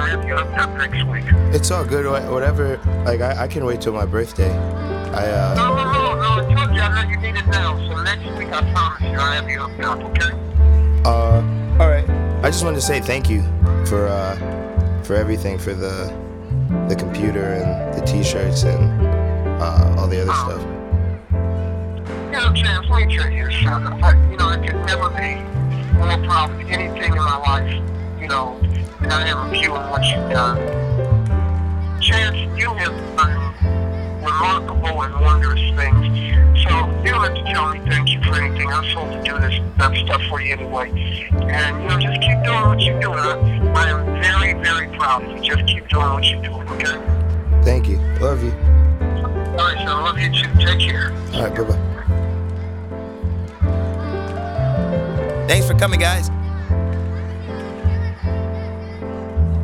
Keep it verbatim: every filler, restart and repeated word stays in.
I have you hooked up next week. It's all good. wha- Whatever. Like I, I can wait till my birthday. I uh. No, no, no, no. I told you I know you need it now. So next week I promise you I have you hooked up, okay? Uh. All right. I just wanted to say thank you for uh for everything, for the the computer and the T-shirts and uh all the other Oh. stuff. You know, Chance, let me tell you something. I, you know, it could never be more proud of anything in my life, you know, than I am of you and what you've done. Chance, you have done remarkable and wondrous things. So you don't have to tell me thank you for anything. I'm supposed to do this that stuff for you anyway. And, you know, just keep doing what you're doing. I, I am very, very proud of you. Just keep doing what you're doing, okay? Thank you. Love you. All right, so I love you too. Take care. All right. Bye bye. Thanks for coming, guys.